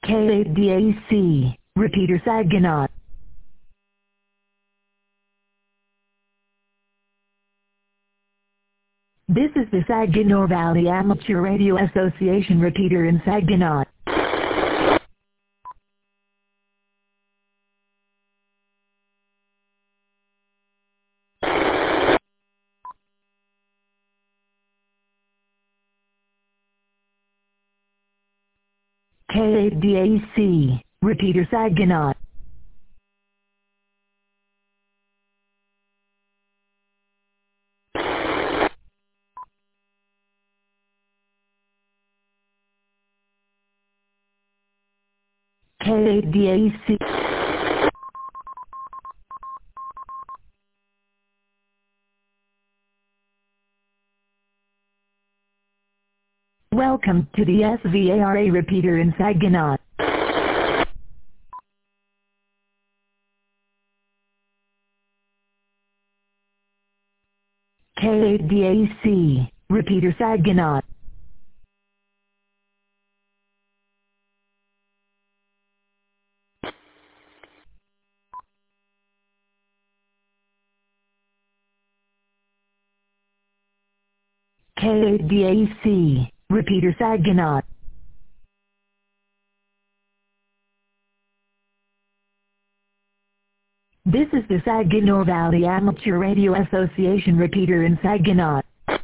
KADAC, repeater Saginaw. This is the Saginaw Valley Amateur Radio Association repeater in Saginaw. KADAC, repeater Saginaw. KADAC. Welcome to the SVARA repeater in Saginaw. KADAC, repeater Saginaw. KADAC, repeater Saginaw. This is the Saginaw Valley Amateur Radio Association repeater in Saginaw.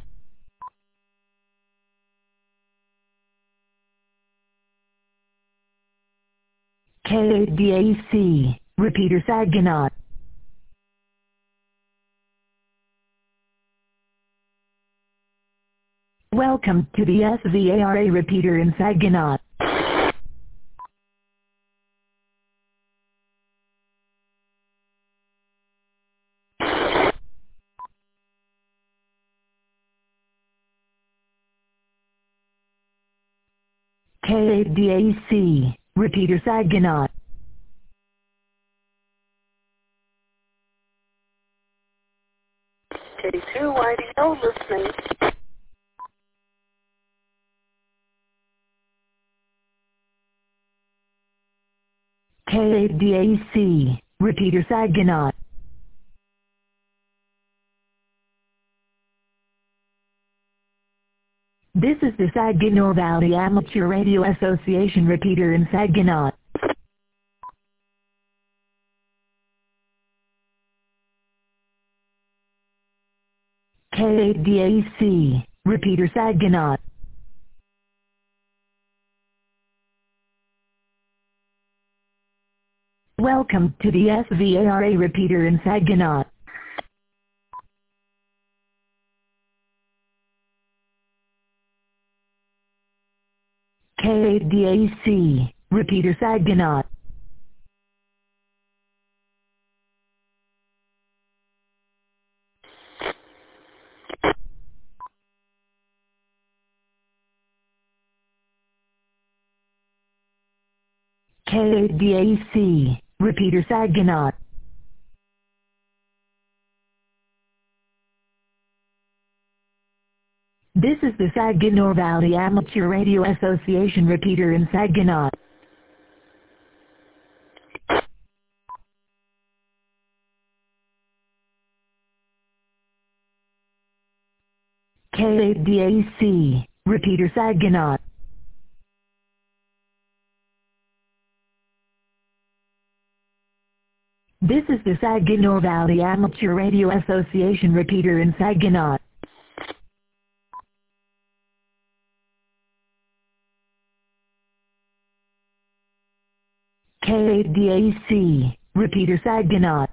KADAC, repeater Saginaw. Welcome to the SVARA repeater in Saginaw. KADAC, repeater Saginaw. K2YDO listening. KADAC, repeater Saginaw. This is the Saginaw Valley Amateur Radio Association repeater in Saginaw. KADAC, repeater Saginaw. Welcome to the SVARA repeater in Saginaw. KADAC, repeater Saginaw. KADAC, repeater Saginaw. This is the Saginaw Valley Amateur Radio Association repeater in Saginaw. KADAC, repeater Saginaw. This is the Saginaw Valley Amateur Radio Association repeater in Saginaw. KADAC, repeater Saginaw.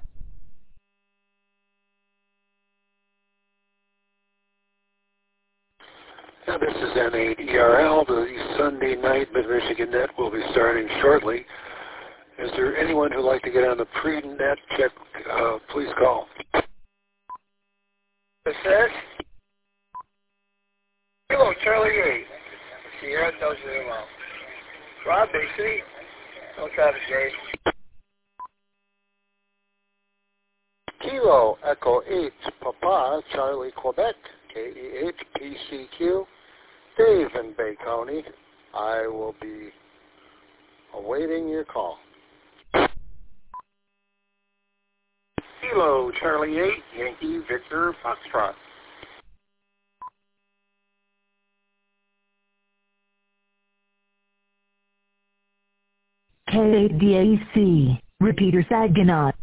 Now this is N8ERL. The Sunday night Mid-Michigan Net will be starting shortly. Is there anyone who'd like to get on the pre-net check? Please call. This is Kilo Charlie 8. Sierra Delta Zero. Rob Bay City. No traffic, Jay. Kilo Echo 8 Papa Charlie Quebec. KEH PCQ. Dave in Bay County. I will be Awaiting your call. Kilo Charlie 8, Yankee Victor Foxtrot. K8DAC, repeater Saginaw.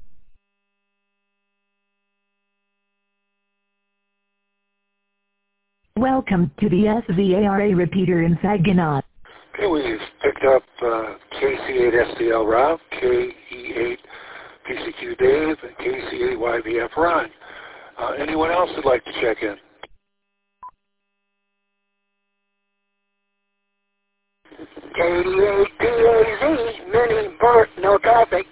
Welcome to the SVARA repeater in Saginaw. Okay, we've picked up KC8SDL Rob, KE8PCQ Dave, and KC8YVF Ron. Anyone else would like to check in? K88DAZ, Mini Bert, no traffic.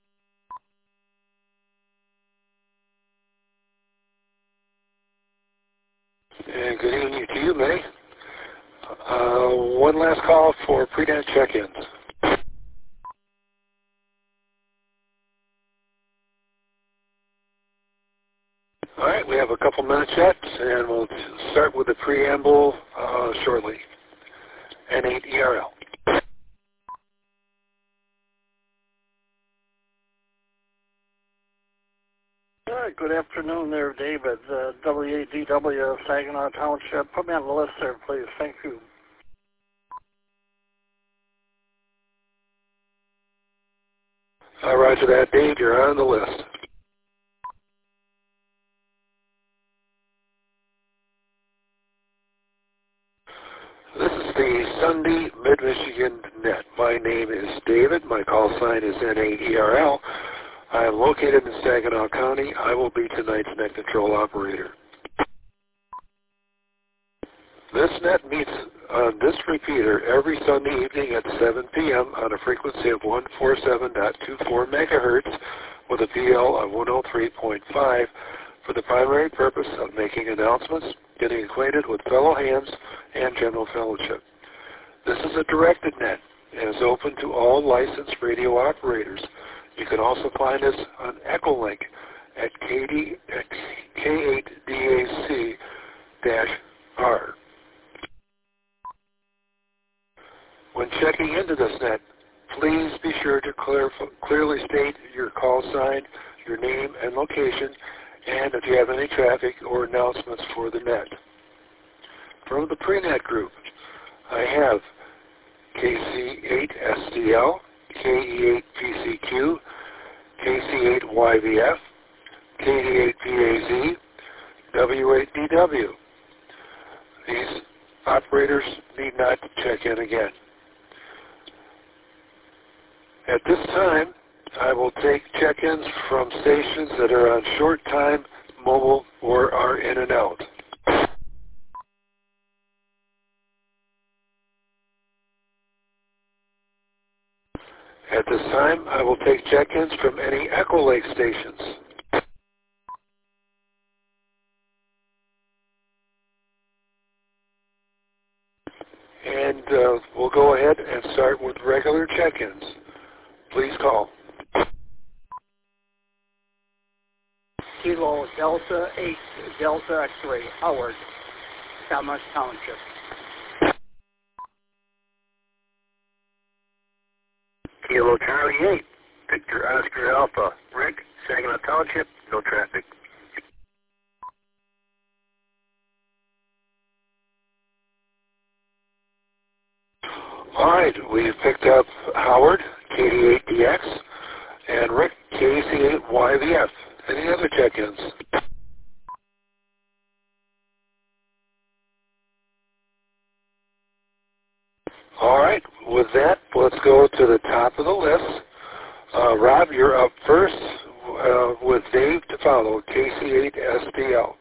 And good evening to you, Minnie. One last call for pre-net check-ins. All right, we have a couple minutes yet, and we'll start with the preamble shortly. N8ERL. Good afternoon there, David. W8DW of Saginaw Township. Put me on the list there, please. Thank you. Roger that, Dave. You're on the list. This is the Sunday Mid-Michigan Net. My name is David. My call sign is N8ERL. I am located in Saginaw County. I will be tonight's net control operator. This net meets on this repeater every Sunday evening at 7 p.m. on a frequency of 147.24 megahertz with a PL of 103.5 for the primary purpose of making announcements, getting acquainted with fellow hands, and general fellowship. This is a directed net and is open to all licensed radio operators. You can also find us on Echolink at K8DAC-R. When checking into this net, please be sure to clearly state your call sign, your name and location, and if you have any traffic or announcements for the net. From the pre-net group, I have KC8SDL, KE8PCQ, KC8YVF, KD8PAZ, W8DW. These operators need not check in again. At this time, I will take check-ins from stations that are on short time, mobile, or are in and out. At this time, I will take check-ins from any Echo Lake stations. And we'll go ahead and start with regular check-ins. Please call. Kilo Delta 8, Delta X-ray, Howard, Saginaw Township. Kilo Charlie 8, Victor Oscar Alpha, Rick, Saginaw Township, no traffic. All right, we've picked up Howard, KD8DX, and Rick, KC8YVF. Any other check-ins? All right, with that, let's go to the top of the list. Rob, you're up first with Dave to follow, KC8SDL.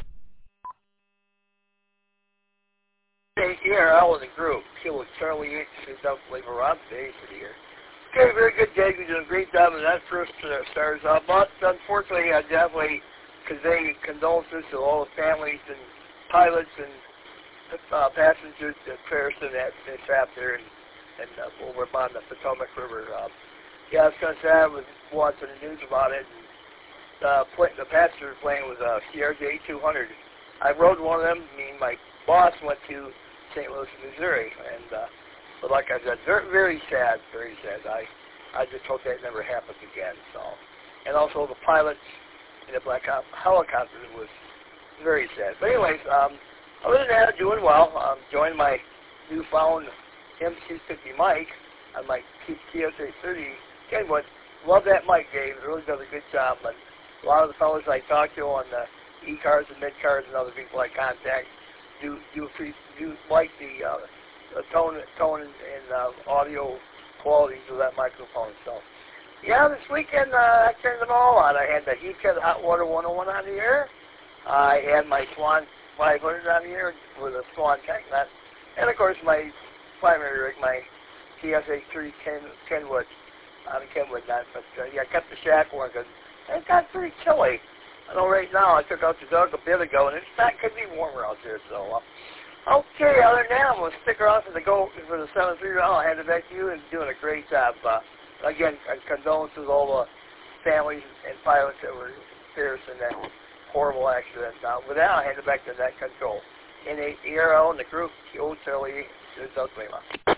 KCRL in the group. Kilo Charlie 8, South Flavor Rob, Dave for the year. Okay, very good, Dave. You're doing a great job in that first stars. But unfortunately, I definitely convey condolences to all the families and pilots and passengers at Ferguson that they trapped there and over on the Potomac River. Yeah, I was going to say I was watching the news about it. And, the passenger plane was a CRJ 200. I rode one of them. Me and my boss went to St. Louis, Missouri, and But like I said, very, very sad, very sad. I just hope that never happens again. So, and also the pilots in the black helicopter was very sad. But anyways, other than that, I'm doing well. Joined my newfound MC50 mic on my TS830 Kenwood. Love that mic, Dave. It really does a good job. But a lot of the fellas I talk to on the E-cars and mid-cars and other people I contact do like the tone and audio qualities of that microphone. So, yeah, this weekend I turned them all on. I had the Heathhead Hot Water 101 on the air. I had my Swan 500 on the air with a Swan tank nut. And, of course, my primary rig, my TS830 Kenwood on the Kenwood nut. But, yeah, I kept the shack warm because it got pretty chilly. I know right now I took out the dog a bit ago, and it's not going to be warmer out there. So, okay, other than that, I'm going to stick around for the 7-3 round. I'll hand it back to you, and doing a great job. Again, condolences to all the families and pilots that were experienced in that horrible accident. With that, I'll hand it back to Net Control. N8ERL and the group, Old Charlie, South Lima.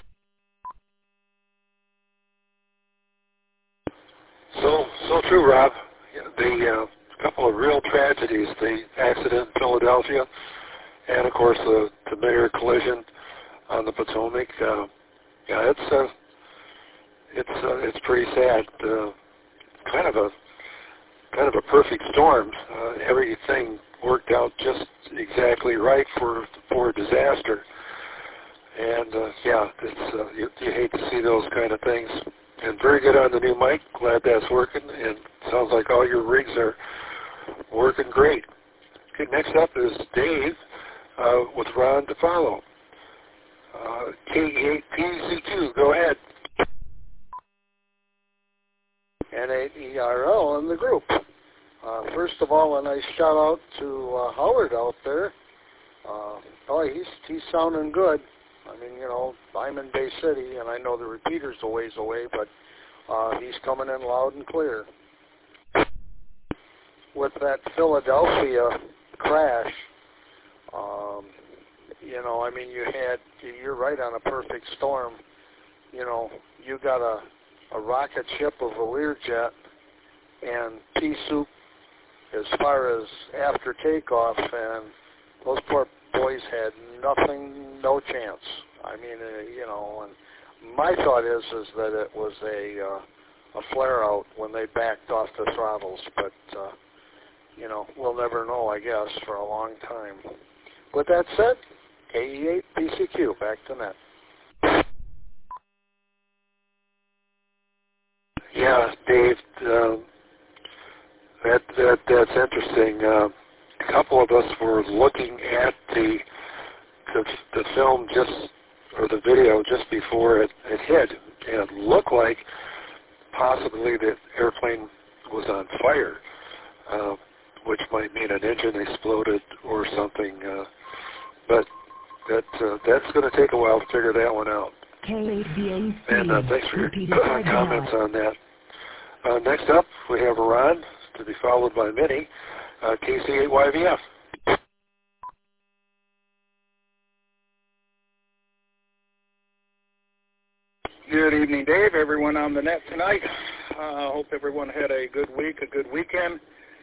So true, Rob. The couple of real tragedies, the accident in Philadelphia, and of course the Meyer collision on the Potomac. Yeah, it's pretty sad. Kind of a perfect storm. Everything worked out just exactly right for a disaster. And yeah, it's you hate to see those kind of things. And very good on the new mic. Glad that's working. And sounds like all your rigs are working great. Okay, next up is Dave with Ron to follow. K8PCQ, go ahead. N8ERL in the group. First of all, a nice shout out to Howard out there. He's sounding good. I mean, you know, I'm in Bay City, and I know the repeater's a ways away, but he's coming in loud and clear. With that Philadelphia crash, you know, I mean, you're right on a perfect storm. You know, you got a rocket ship, a Learjet, and pea soup as far as after takeoff, and those poor boys had nothing, no chance. I mean, you know, and my thought is that it was a flare-out when they backed off the throttles, but, you know, we'll never know, I guess, for a long time. With that said, KE8PCQ, back to Net. Yeah, Dave, that's interesting. A couple of us were looking at the film or the video just before it hit, and it looked like possibly the airplane was on fire, which might mean an engine exploded or something. But that's going to take a while to figure that one out. K8BAC. And thanks for your comments on that. Next up, we have Ron, to be followed by Minnie, KC8YVF. Good evening, Dave. Everyone on the net tonight. Hope everyone had a good week, a good weekend.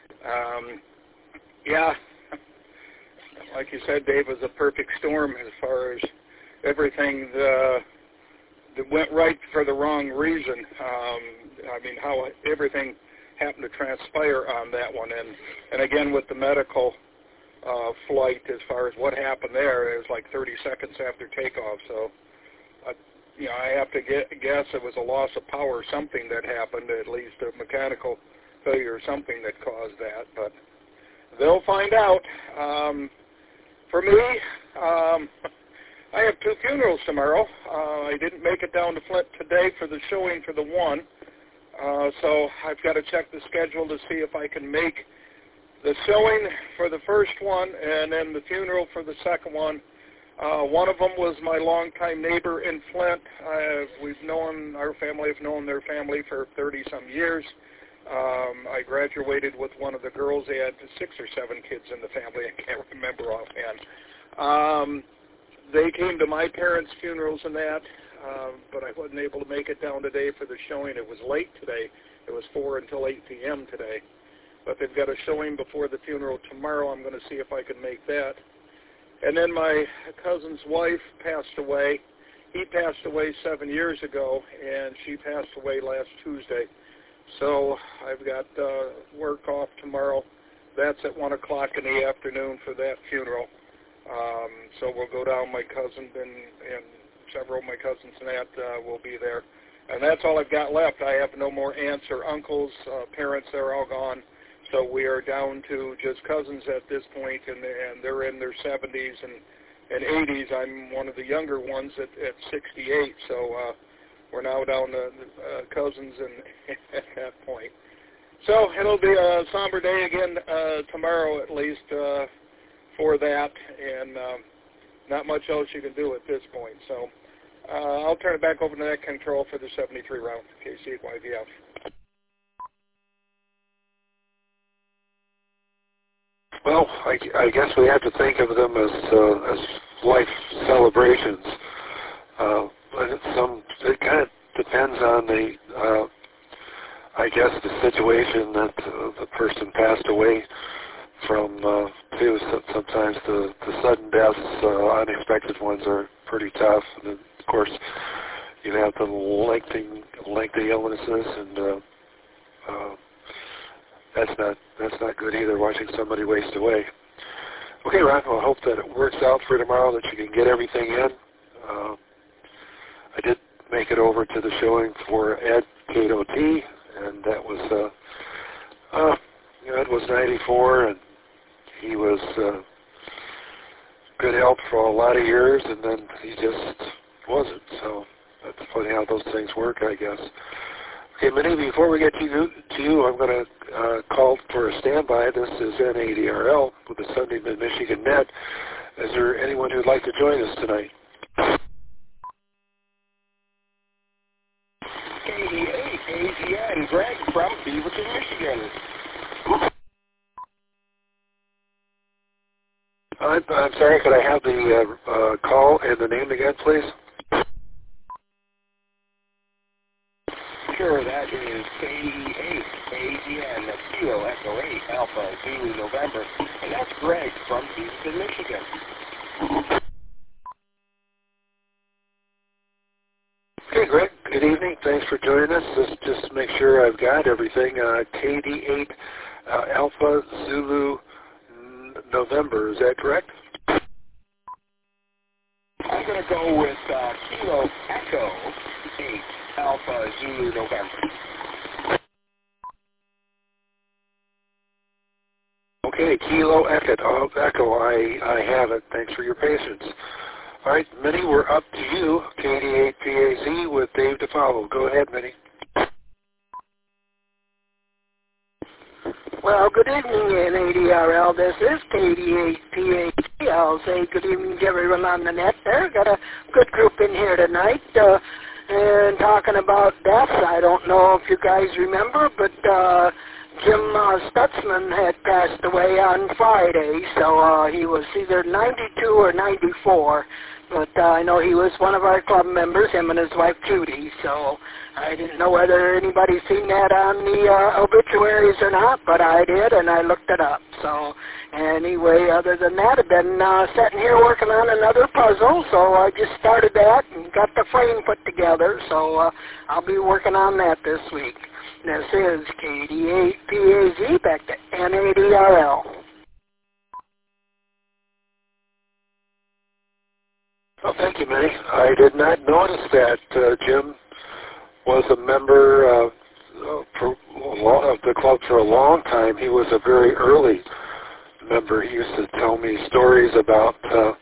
Yeah, like you said, Dave, was a perfect storm as far as everything that went right for the wrong reason. I mean, how everything happened to transpire on that one. And again, with the medical flight, as far as what happened there, it was like 30 seconds after takeoff. So, you know, I have to guess it was a loss of power or something that happened, at least a mechanical failure or something that caused that. But they'll find out. For me, I have 2 funerals tomorrow. I didn't make it down to Flint today for the showing for the one. So I've got to check the schedule to see if I can make the showing for the first one and then the funeral for the second one. One of them was my longtime neighbor in Flint. Our family have known their family for 30-some years. I graduated with one of the girls. They had 6 or 7 kids in the family. I can't remember offhand. they came to my parents' funerals and that, but I wasn't able to make it down today for the showing. It was late today. It was 4 until 8 p.m. today. But they've got a showing before the funeral tomorrow. I'm going to see if I can make that. And then my cousin's wife passed away. He passed away 7 years ago, and she passed away last Tuesday. So I've got work off tomorrow. That's at 1 o'clock in the afternoon for that funeral. So we'll go down. My cousin and several of my cousins and that will be there. And that's all I've got left. I have no more aunts or uncles, parents. They're all gone. So we are down to just cousins at this point, and they're in their 70s and 80s. I'm one of the younger ones at 68. So we're now down to cousins and at that point. So it'll be a somber day again tomorrow at least for that, and not much else you can do at this point. So I'll turn it back over to net control for the 73 round, KC8YVF. Well, I guess we have to think of them as life celebrations. But it kind of depends on I guess the situation that the person passed away from. Too. Sometimes the sudden deaths, unexpected ones, are pretty tough. And then, of course, you have the lengthy illnesses, and that's not good either. Watching somebody waste away. Okay, Ron. Well, I hope that it works out for tomorrow. That you can get everything in. I did make it over to the showing for Ed KOT, and that was Ed was 94, and he was good help for a lot of years, and then he just wasn't. So that's funny how those things work, I guess. Okay, Minnie, before we get to you, I'm going to call for a standby. This is N80RL with the Sunday Mid-Michigan Net. Is there anyone who'd like to join us tonight? KD8AGN, Greg from Beaverton, Michigan. I'm sorry, could I have the call and the name again, please? Sure, that is KD8AGN, Kilo Echo 8, Alpha Zulu November, and that's Greg from Beaverton, Michigan. Okay, Greg, good evening. Thanks for joining us. Just to make sure I've got everything. KD8 Alpha Zulu November, is that correct? I'm going to go with Kilo Echo 8 Alpha Zulu November. Okay, Kilo Echo, I have it. Thanks for your patience. All right, Minnie, we're up to you, KD8PAZ with Dave DeFallo. Go ahead, Minnie. Well, good evening, N80RL. This is KD8PAZ. I'll say good evening to everyone on the net there. Got a good group in here tonight. And talking about deaths, I don't know if you guys remember, but Jim Stutzman had passed away on Friday, so he was either 92 or 94. But I know he was one of our club members, him and his wife Judy, so I didn't know whether anybody seen that on the obituaries or not, but I did, and I looked it up. So anyway, other than that, I've been sitting here working on another puzzle, so I just started that and got the frame put together, so I'll be working on that this week. This is KD8PAZ, back to N80RL. Well, thank you, Minnie. I did not notice that Jim was a member of the club for a long time. He was a very early member. He used to tell me stories about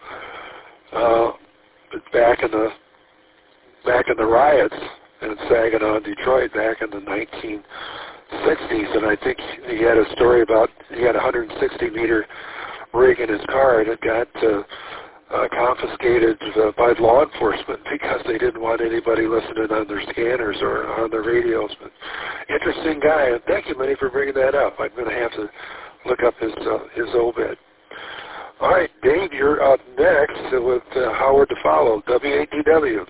back in the riots in Saginaw, Detroit, back in the 1960s, and I think he had a story about he had a 160-meter rig in his car, and it got confiscated by law enforcement because they didn't want anybody listening on their scanners or on their radios. But interesting guy, and thank you, Minnie, for bringing that up. I'm going to have to look up his obit. All right, Dave, you're up next with Howard DeFallo, WADW.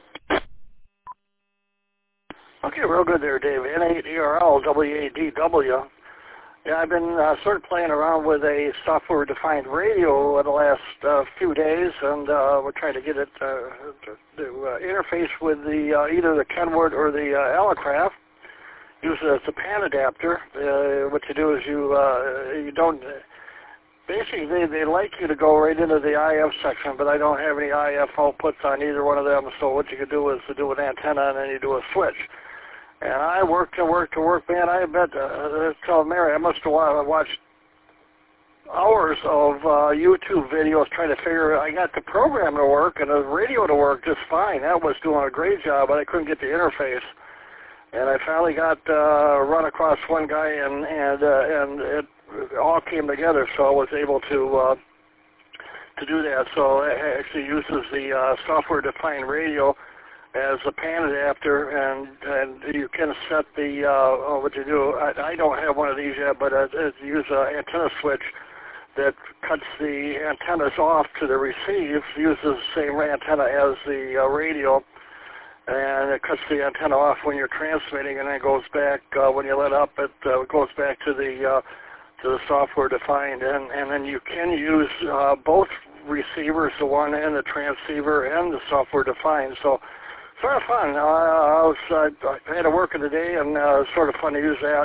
Okay, real good there, Dave. N8ERL, WADW. Yeah, I've been sort of playing around with a software-defined radio in the last few days, and we're trying to get it to interface with the either the Kenwood or the Elecraft. Use it as a PAN adapter. What you do is you don't... Basically, they like you to go right into the IF section, but I don't have any IF outputs on either one of them, so what you can do is to do an antenna, and then you do a switch. And I worked, man. I bet, tell Mary, I must have watched hours of YouTube videos trying to figure I got the program to work and the radio to work just fine. That was doing a great job, but I couldn't get the interface. And I finally got run across one guy, and it all came together, so I was able to do that. So it actually uses the software-defined radio as a PAN adapter, and you can set the what you do. I don't have one of these yet, but it uses an antenna switch that cuts the antennas off to the receive. Uses the same antenna as the radio, and it cuts the antenna off when you're transmitting, and then it goes back when you let up. It goes back to the software defined, and then you can use both receivers, the one and the transceiver, and the software defined. So sort of fun. I had to work in the day, and sort of fun to use that.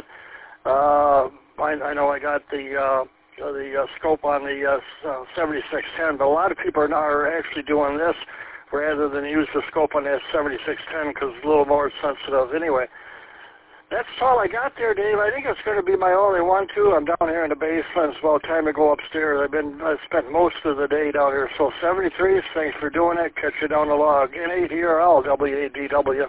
I know I got the scope on the 7610, but a lot of people are actually doing this rather than use the scope on that 7610 because it's a little more sensitive. Anyway, that's all I got there, Dave. I think it's going to be my only one, too. I'm down here in the basement. It's about time to go upstairs. I spent most of the day down here. So 73, thanks for doing it. Catch you down the log. N8ERL, WADW.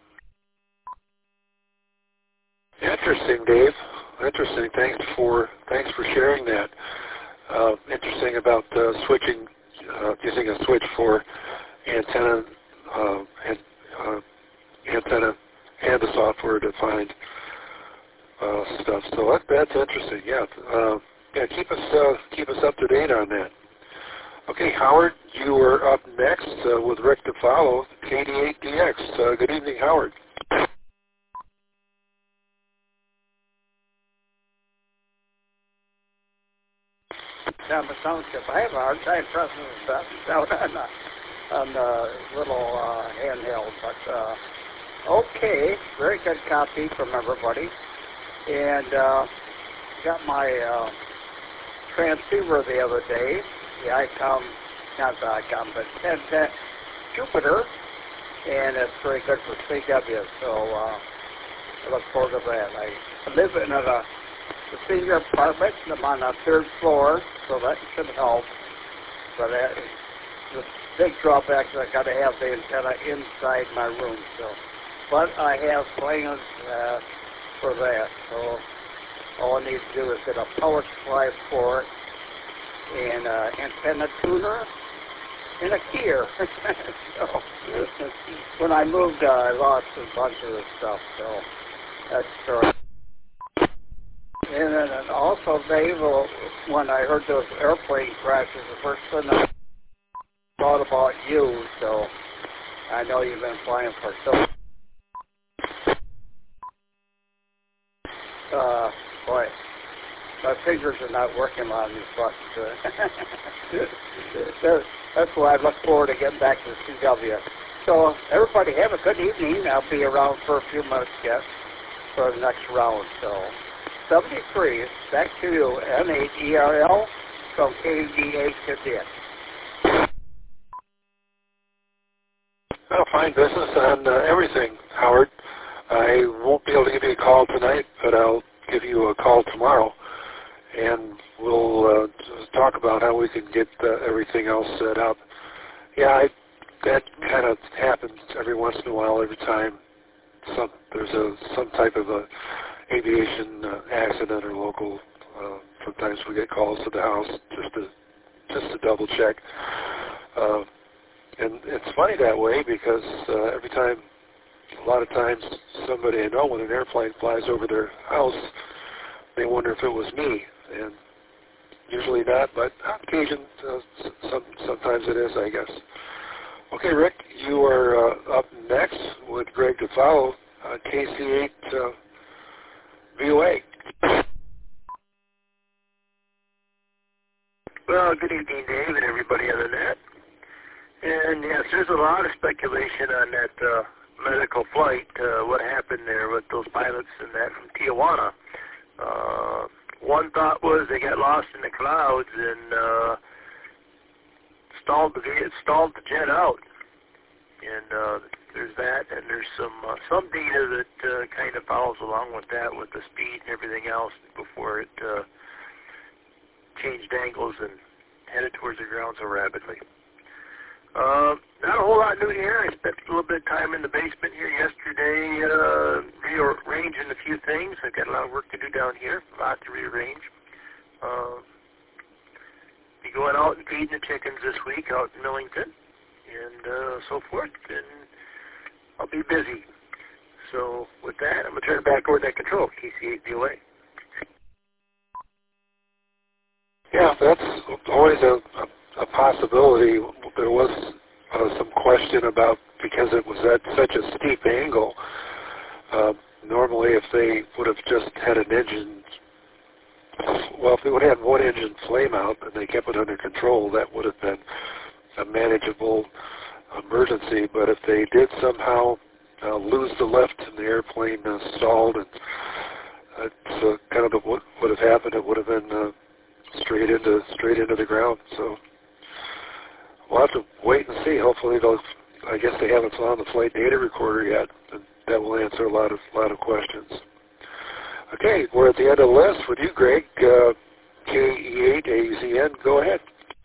Interesting, Dave. Interesting. Thanks for sharing that. Interesting about switching, using a switch for antenna and the software-defined stuff. So that's interesting. Yeah, keep us up to date on that. Okay, Howard, you are up next with Rick DeFallo, KD8DX. Good evening, Howard. Down the township. I have a hard time pressing the button down on the little handheld, but. Okay, very good copy from everybody, and got my transceiver the other day, the ICOM, not the ICOM, but 1010 Jupiter, and it's very good for CW, so I look forward to that. I live in a senior apartment, and I'm on the 3rd floor, so that should help, but the big drawback is I got to have the antenna inside my room, so. But I have plans for that, so all I need to do is get a power supply for it, and antenna tuner, and a keyer. So, when I moved, I lost a bunch of the stuff, so that's true. And then also, Dave, when I heard those airplane crashes, the first thing I thought about you, so I know you've been flying for so. Boy, my fingers are not working on these buttons. That's why I look forward to getting back to the CW. So, everybody have a good evening. I'll be around for a few minutes yet for the next round. So, 73, back to you, N8ERL from KD8DX. Well, fine business on everything, Howard. I won't be able to give you a call tonight, but I'll give you a call tomorrow, and we'll talk about how we can get everything else set up. Yeah, that kind of happens every once in a while, every time there's some type of a aviation accident or local. Sometimes we get calls to the house just to double check. And it's funny that way because every time, a lot of times, somebody I know when an airplane flies over their house, they wonder if it was me. And usually not, but on occasion, sometimes it is, I guess. Okay, Rick, you are up next with Greg DeFallo on KC8 VOA. Well, good evening, Dave, and everybody on the net. And yes, there's a lot of speculation on that medical flight, what happened there with those pilots and that from Tijuana. One thought was they got lost in the clouds and stalled the jet out. And there's that, and there's some data that kind of follows along with that, with the speed and everything else before it changed angles and headed towards the ground so rapidly. Not a whole lot new here. I spent a little bit of time in the basement here yesterday, rearranging a few things. I've got a lot of work to do down here, a lot to rearrange. Be going out and feeding the chickens this week out in Millington and so forth, and I'll be busy. So with that, I'm going to turn it back over to that control, KC8 VOA. Yeah, that's always a possibility. There was some question about, because it was at such a steep angle, normally if they would have just had an engine, well, if they would have had one engine flame out and they kept it under control, that would have been a manageable emergency. But if they did somehow lose the lift and the airplane stalled, and that's kind of what would have happened. It would have been straight into the ground. So we'll have to wait and see. Hopefully I guess they haven't found the flight data recorder yet, and that will answer a lot of questions. Okay, we're at the end of the list with you, Greg. KE8AZN, go ahead.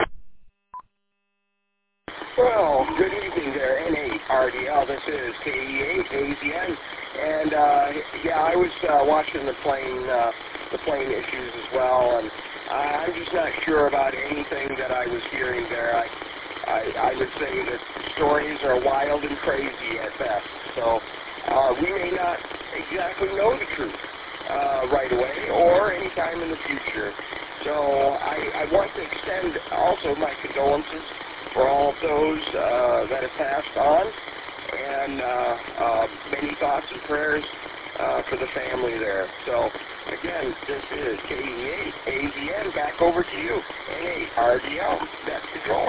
Well, good evening there, N8RDL. This is KE8AZN, and yeah, I was watching the plane issues as well, and I'm just not sure about anything that I was hearing there. I would say that stories are wild and crazy at best, so we may not exactly know the truth right away or anytime in the future. So I want to extend also my condolences for all of those that have passed on, and many thoughts and prayers for the family there. So again, this is KE8AZN. Back over to you, N8RDL. That's control.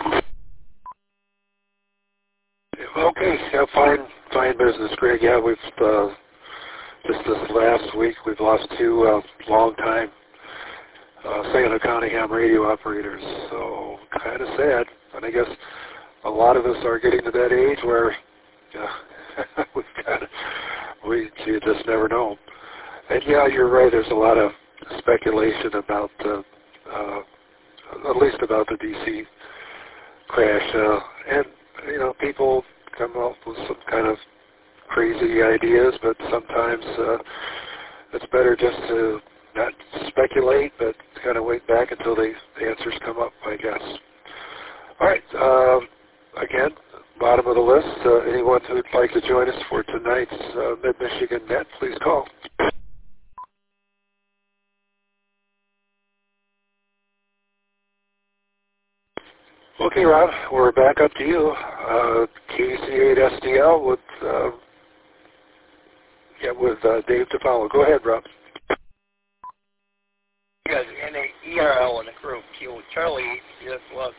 Okay, yeah, fine business, Greg. Yeah, we've just this last week we've lost two long-time Santa County ham radio operators. So kind of sad, and I guess a lot of us are getting to that age where you just never know. And yeah, you're right. There's a lot of speculation about at least about the DC crash, and people come up with some kind of crazy ideas, but sometimes it's better just to not speculate, but kind of wait back until the answers come up, I guess. All right. Again, bottom of the list, anyone who would like to join us for tonight's Mid-Michigan Net, please call. Okay, Rob, we're back up to you. KC8SDL with Dave DeFallo. Go ahead, Rob. Yes, N8ERL in the crew. Charlie just was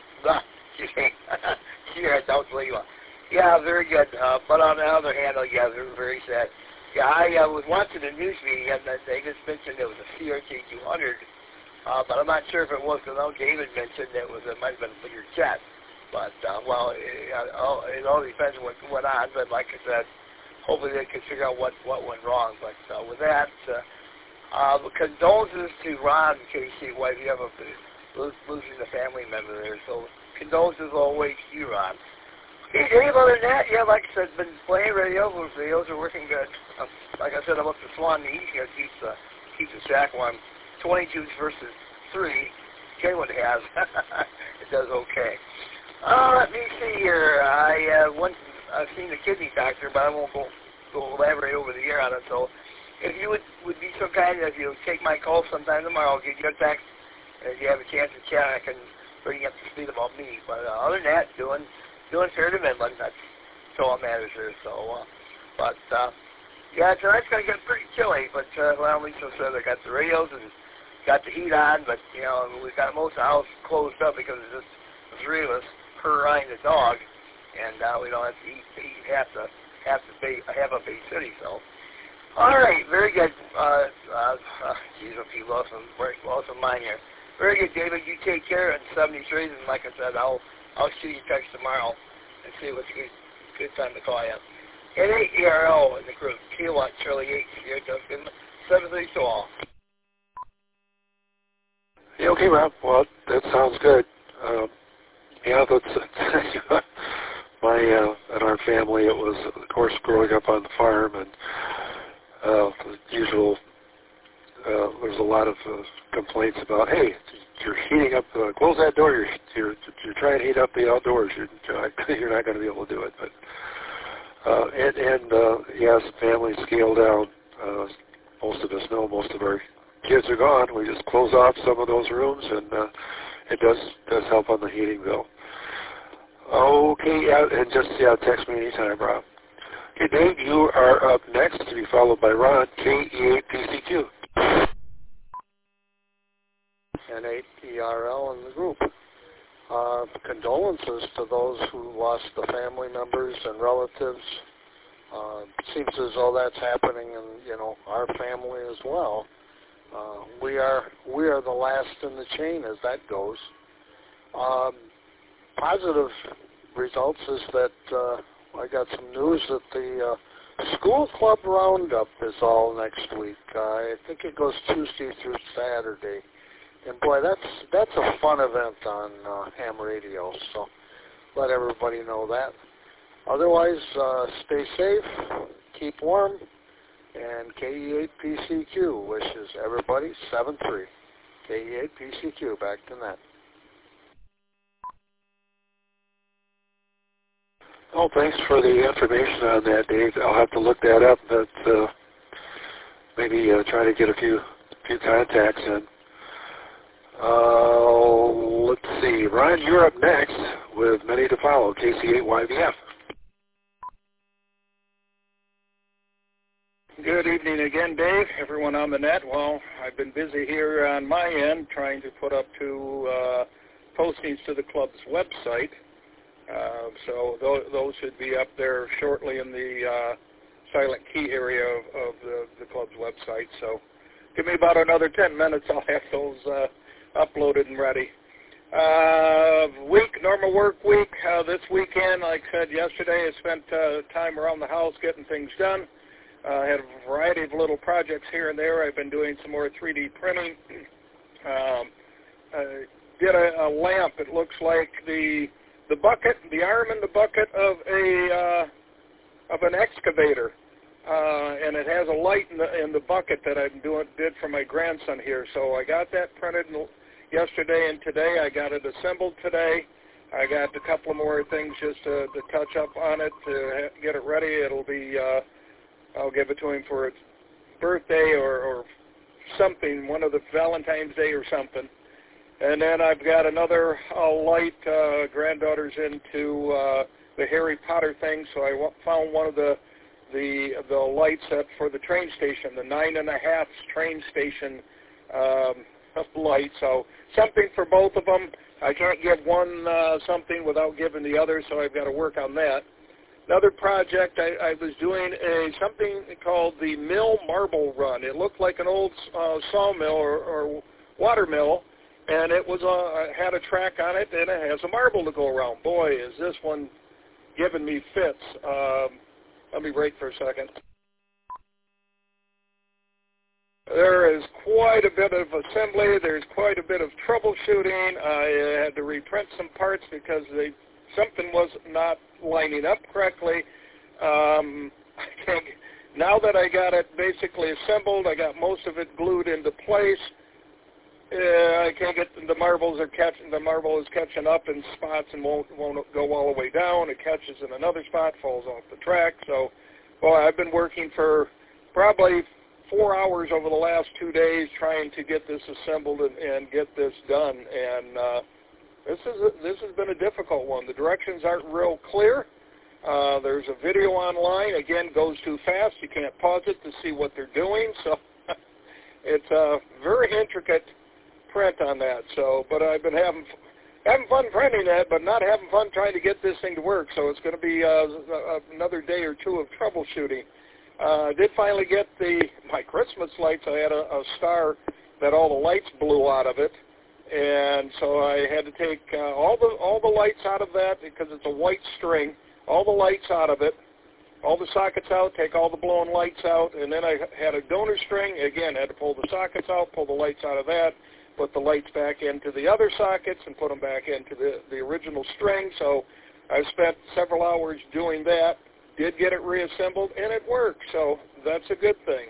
here. Don't believe it. Yeah, very good. But on the other hand, yeah, they're very sad. Yeah, I was watching the news meeting, and they just mentioned it was a CRJ 200. But I'm not sure if it was, because I know David mentioned it might have been a bigger jet. But, well, it all depends on what went on. But like I said, hopefully they can figure out what went wrong. But with that, condolences to Ron, Casey, wife. You have losing a family member there. So condolences always to you, Ron. Okay, Dave, other than that, yeah, like I said, been playing radio. Those radios are working good. Like I said, I'm up to Swan East. You got to keep the sack one. 22s versus 3. Kaywood has. It does okay. Let me see here. I've seen the kidney doctor, but I won't go elaborate over the air on it. So if you would be so kind, if you take my call sometime tomorrow, I'll give you a text if you have a chance to chat, I can bring you up to speed about me. But other than that, doing fair to Midland. That's all that matters there. So, yeah, tonight's going to get pretty chilly. But well, Lisa said I got the radios and got the heat on. But you know, we've got most of the house closed up because it's just the three of us, her, Ryan, the dog, and we don't have to eat half a Bay City. So. All right, very good. Geez, if you lost some mine here. Very good, David. You take care and 73s, and like I said, I'll shoot you a text tomorrow and see what's a good time to call you. N8ERL in the group. Kilowatt Charlie 8 here, Dustin. 73 to all. Yeah, okay, Rob. Well, that sounds good. Yeah, that's in our family, it was, of course, growing up on the farm, and the usual, there's a lot of complaints about, hey, you're heating up, close that door, you're trying to heat up the outdoors, you're not going to be able to do it. But yes, families scale down. Most of us know most of our kids are gone. We just close off some of those rooms, and it does help on the heating bill. Okay, and just text me anytime, Rob. Okay, Dave, you are up next, to be followed by Ron, KE8PCQ. N8ERL in the group. Condolences to those who lost the family members and relatives. Seems as though that's happening in our family as well. We are the last in the chain as that goes. Positive results is that I got some news that the school club roundup is all next week. I think it goes Tuesday through Saturday, and boy, that's a fun event on ham radio. So let everybody know that. Otherwise, stay safe, keep warm, and KE8PCQ wishes everybody 7-3. KE8PCQ, back to net. Oh, thanks for the information on that, Dave. I'll have to look that up, but maybe try to get a few contacts in. Let's see. Ryan, you're up next with many to follow, KC8YVF. Good evening again, Dave. Everyone on the net. Well, I've been busy here on my end trying to put up two postings to the club's website. So those should be up there shortly in the silent key area of the club's website. So give me about another 10 minutes. I'll have those uploaded and ready. Normal work week. This weekend, like I said yesterday, I spent time around the house getting things done. I had a variety of little projects here and there. I've been doing some more 3D printing. Did a lamp. It looks like the bucket, the arm in the bucket of an excavator, and it has a light in the bucket that I did for my grandson here. So I got that printed yesterday and today. I got it assembled today. I got a couple of more things just to touch up on it to get it ready. It'll be I'll give it to him for his birthday or something, one of the Valentine's Day or something. And then I've got another light. Granddaughter's into the Harry Potter thing, so I found one of the lights for the train station, the 9.5 train station light. So something for both of them. I can't give one something without giving the other, so I've got to work on that. Another project, I was doing something called the Mill Marble Run. It looked like an old sawmill or water mill, and it was had a track on it, and it has a marble to go around. Boy, is this one giving me fits. Let me break for a second. There is quite a bit of assembly. There's quite a bit of troubleshooting. I had to reprint some parts because something was not lining up correctly. Now that I got it basically assembled, I got most of it glued into place. I can't get the marble is catching up in spots and won't go all the way down. It catches in another spot, falls off the track. So, well, I've been working for probably 4 hours over the last 2 days trying to get this assembled and get this done, and this has been a difficult one. The directions aren't real clear. There's a video online. Again, goes too fast. You can't pause it to see what they're doing. So it's a very intricate print on that. So, but I've been having fun printing that, but not having fun trying to get this thing to work. So it's going to be another day or two of troubleshooting. I did finally get my Christmas lights. I had a star that all the lights blew out of it. And so I had to take all the lights out of that because it's a white string, all the lights out of it, all the sockets out, take all the blown lights out, and then I had a donor string. Again, had to pull the sockets out, pull the lights out of that, put the lights back into the other sockets and put them back into the original string. So I spent several hours doing that, did get it reassembled, and it worked. So that's a good thing.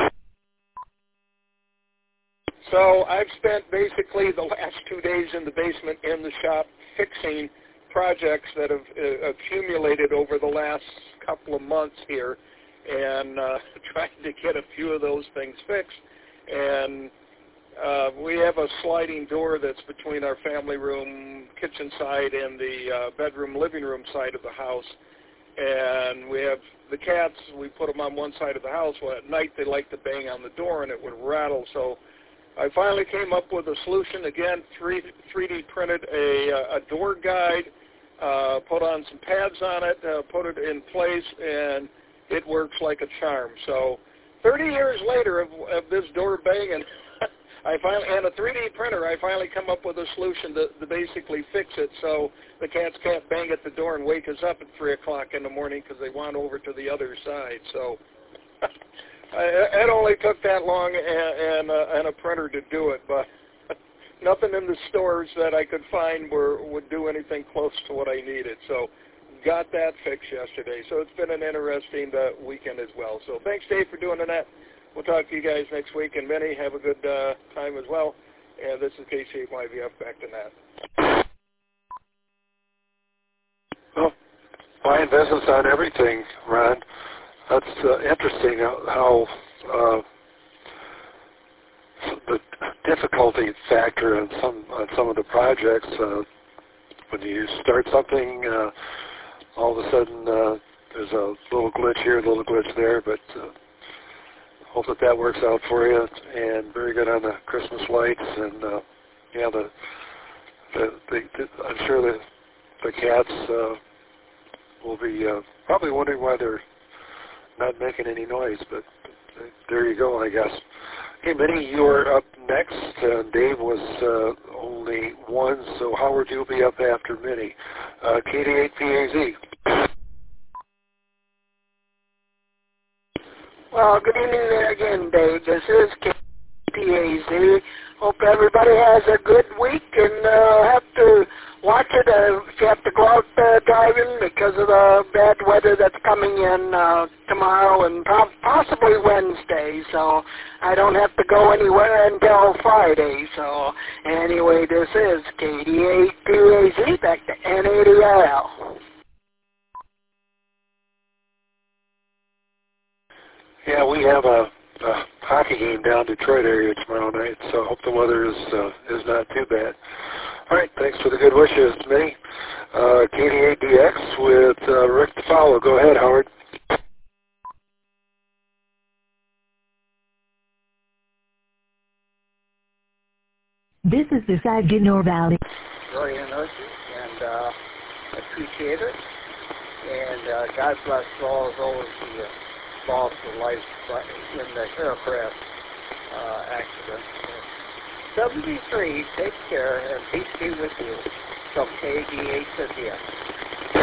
So I've spent basically the last 2 days in the basement in the shop fixing projects that have accumulated over the last couple of months here, and trying to get a few of those things fixed. And we have a sliding door that's between our family room, kitchen side, and the bedroom, living room side of the house. And we have the cats, we put them on one side of the house. Well, at night they like to bang on the door and it would rattle. So I finally came up with a solution. Again, 3D printed a door guide, put on some pads on it, put it in place, and it works like a charm. So 30 years later of this door banging, and a 3D printer, I finally come up with a solution to basically fix it so the cats can't bang at the door and wake us up at 3 o'clock in the morning because they want over to the other side. So it only took that long and a printer to do it, but nothing in the stores that I could find would do anything close to what I needed. So got that fixed yesterday. So it's been an interesting weekend as well. So thanks, Dave, for doing that. We'll talk to you guys next week. And Minnie, have a good time as well. And this is KCYVF back to Nat. Well, buying business on everything, Ron. That's interesting how the difficulty factor on some of the projects. When you start something, all of a sudden there's a little glitch here, a little glitch there, but hope that works out for you. And very good on the Christmas lights, and yeah, I'm sure the cats will be probably wondering why they're not making any noise, but there you go, I guess. Hey, Minnie, you're up next. Dave was only one, so Howard, you'll be up after Minnie. KD8PAZ. Well, good evening there again, Dave. This is KPAZ. Hope everybody has a good week, and have to watch it if you have to go out driving because of the bad weather that's coming in tomorrow and possibly Wednesday. So I don't have to go anywhere until Friday. So anyway, this is KD8PAZ back to N80RL. Yeah, we have a hockey game down Detroit area tomorrow night, so I hope the weather is not too bad. All right, thanks for the good wishes, Minnie. KD8DX with Rick DeFallo. Go ahead, Howard. This is the Saginaw Valley. Very interesting, and appreciate it. And God bless all those who lost their life in the aircraft accident. 73, take care, and peace be with you. From KD8 to the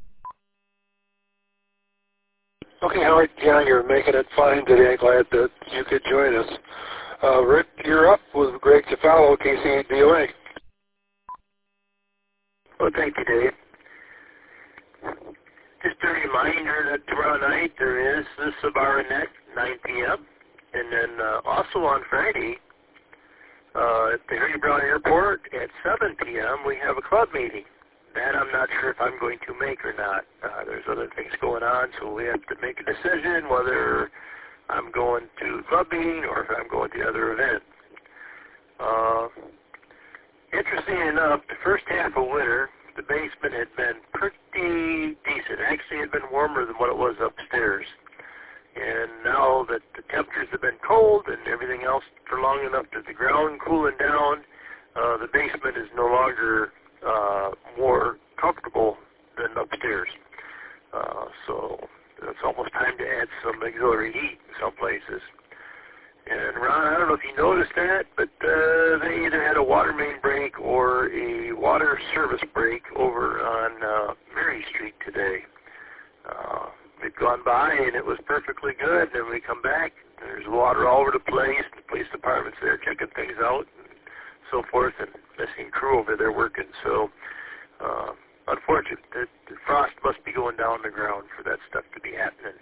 Okay, Howard, yeah, you're making it fine today. Glad that you could join us. Rick, you're up with Greg DeFallo, KC8BOA. Well, thank you, Dave. Just a reminder that tomorrow night there is the Sabara Net, 9 p.m. And then also on Friday, at the Harry Brown Airport at 7 p.m., we have a club meeting. That I'm not sure if I'm going to make or not. There's other things going on, so we have to make a decision whether I'm going to club meeting or if I'm going to other event. Interesting enough, the first half of winter, the basement had been pretty decent. Actually, it had been warmer than what it was upstairs. And now that the temperatures have been cold and everything else for long enough that the ground cooling down, the basement is no longer more comfortable than upstairs. So it's almost time to add some auxiliary heat in some places. And Ron, I don't know if you noticed that, but they either had a water main break or a water service break over on Mary Street today. We'd gone by and it was perfectly good, and then we come back, there's water all over the place, the police department's there checking things out and so forth, and missing crew over there working. So, unfortunate, the frost must be going down the ground for that stuff to be happening.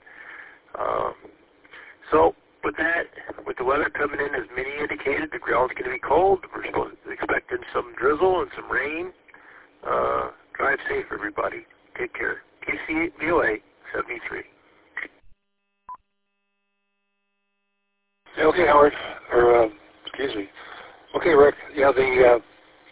So, with that, with the weather coming in, as Minnie indicated, the ground's going to be cold. We're expecting some drizzle and some rain. Drive safe, everybody. Take care. KC8VOA 73. Okay, Howard. Or excuse me. Okay, Rick. Yeah, the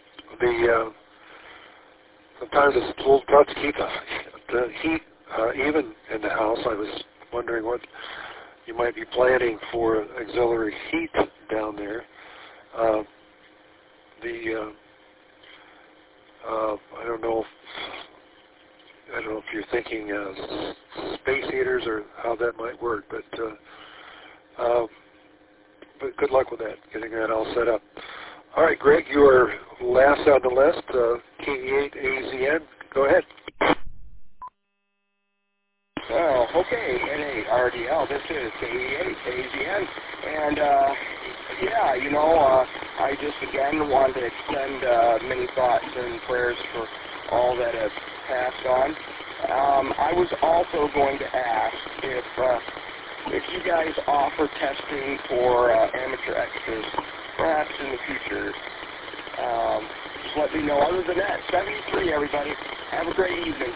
sometimes it's a little tough to keep the heat even in the house. I was wondering what you might be planning for auxiliary heat down there. I don't know if you're thinking space heaters or how that might work, but good luck with that, getting that all set up. All right, Greg, you are last on the list, KE8AZN. Go ahead. Oh, okay, NARDL, this is KE8AZN, and yeah, you know, I just again wanted to extend many thoughts and prayers for all that have passed on. I was also going to ask if you guys offer testing for amateur extras, perhaps in the future. Just let me know. Other than that, 73, everybody. Have a great evening.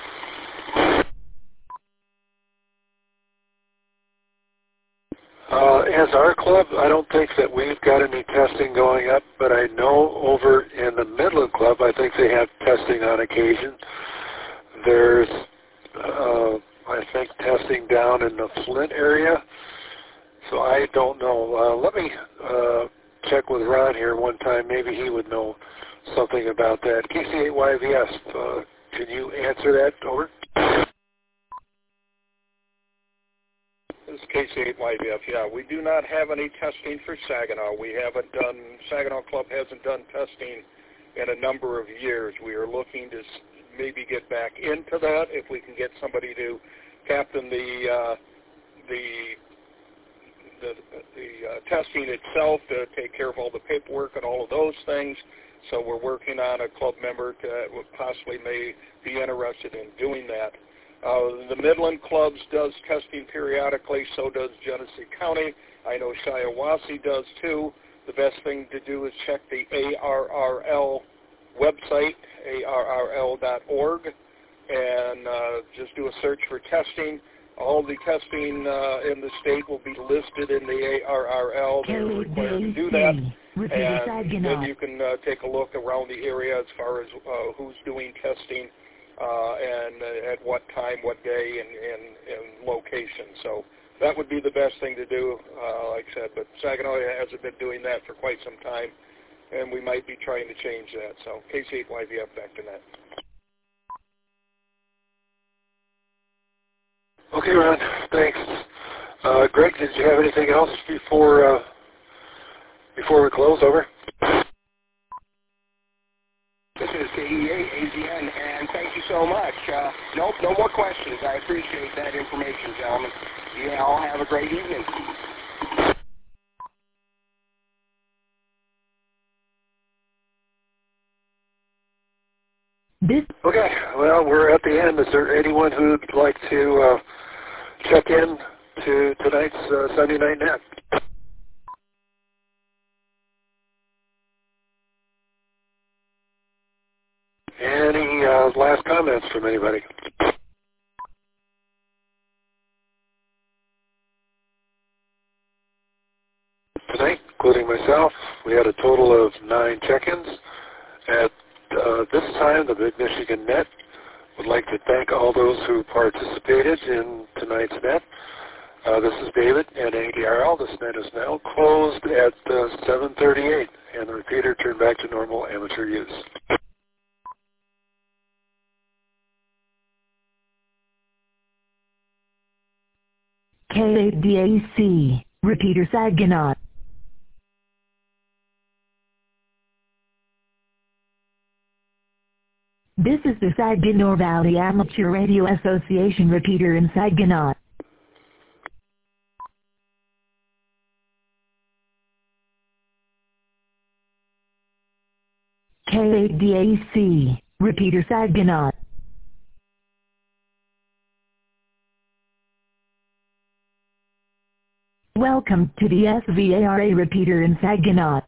As our club, I don't think that we've got any testing going up, but I know over in the Midland Club, I think they have testing on occasion. There's, I think, testing down in the Flint area, so I don't know. Let me check with Ron here one time. Maybe he would know something about that. KC8YVS, can you answer that? Over. This is KC8YVF. Yeah, we do not have any testing for Saginaw. Saginaw Club hasn't done testing in a number of years. We are looking to maybe get back into that if we can get somebody to captain the testing itself, to take care of all the paperwork and all of those things. So we're working on a club member that possibly may be interested in doing that. The Midland Clubs does testing periodically, so does Genesee County. I know Shiawassee does too. The best thing to do is check the ARRL website, arrl.org, and just do a search for testing. All the testing in the state will be listed in the ARRL. They're required to do that. And then you can take a look around the area as far as who's doing testing and at what time, what day, and location. So that would be the best thing to do, like I said. But Saginaw hasn't been doing that for quite some time, and we might be trying to change that. So KC8YVF back to that. Okay, Ron, thanks. Greg, did you have anything else before we close? Over. This is KE8AZN, and thank you so much. Nope, no more questions. I appreciate that information, gentlemen. You all have a great evening. Okay, well, we're at the end. Is there anyone who'd like to check in to tonight's Sunday Night Net? Any last comments from anybody? morning myself. We had a total of 9 check-ins. At this time, the Mid-Michigan Net would like to thank all those who participated in tonight's net. This is David, NADRL. This net is now closed at 7:38, and the repeater turned back to normal amateur use. KADAC, repeater Saginaw. This is the Saginaw Valley Amateur Radio Association repeater in Saginaw. KADAC, repeater Saginaw. Welcome to the SVARA repeater in Saginaw.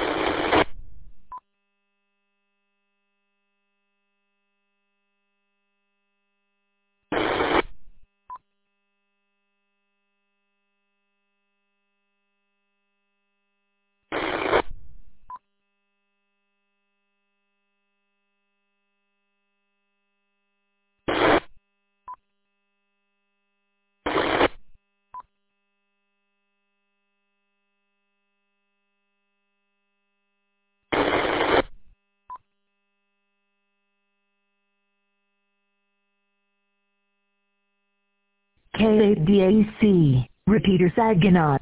KADAC, repeater Saginaw.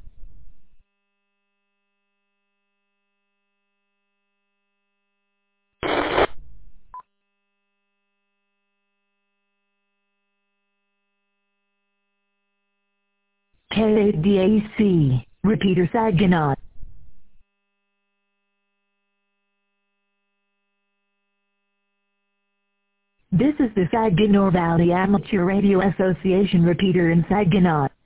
KADAC, repeater Saginaw. This is the Saginaw Valley Amateur Radio Association repeater in Saginaw.